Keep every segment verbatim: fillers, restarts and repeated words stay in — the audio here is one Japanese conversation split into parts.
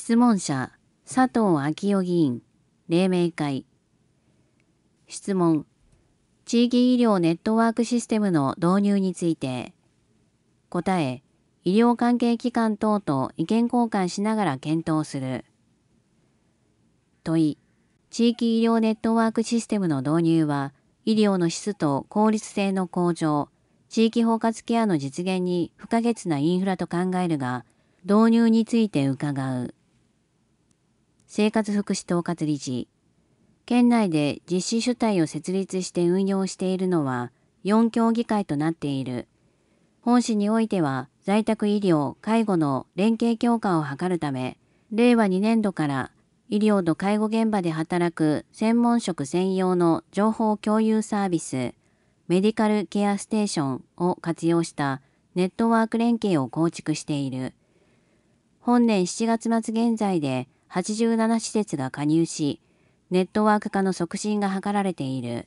質問者、佐藤昭夫議員、黎明会。質問、地域医療ネットワークシステムの導入について。答え、医療関係機関等と意見交換しながら検討する。問い、地域医療ネットワークシステムの導入は、医療の質と効率性の向上、地域包括ケアの実現に不可欠なインフラと考えるが、導入について伺う。生活福祉統括理事。県内で実施主体を設立して運用しているのはよん協議会となっている。本市においては在宅医療・介護の連携強化を図るため、れいわにねんどから医療と介護現場で働く専門職専用の情報共有サービス、メディカルケアステーションを活用したネットワーク連携を構築している。本年しちがつ末現在ではちじゅうなな施設が加入し、ネットワーク化の促進が図られている。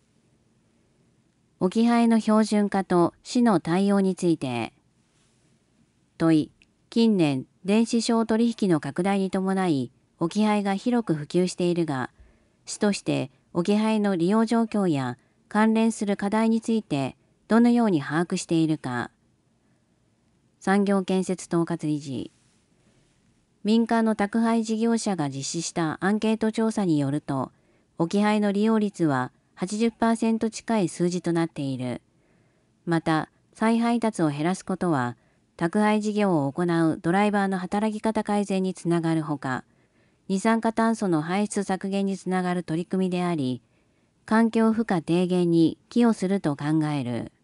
置き配の標準化と市の対応について。問い、近年、電子商取引の拡大に伴い、置き配が広く普及しているが、市として置き配の利用状況や関連する課題についてどのように把握しているか。産業建設統括理事。民間の宅配事業者が実施したアンケート調査によると、置き配の利用率は はちじゅっパーセント 近い数字となっている。また、再配達を減らすことは、宅配事業を行うドライバーの働き方改善につながるほか、二酸化炭素の排出削減につながる取り組みであり、環境負荷低減に寄与すると考える。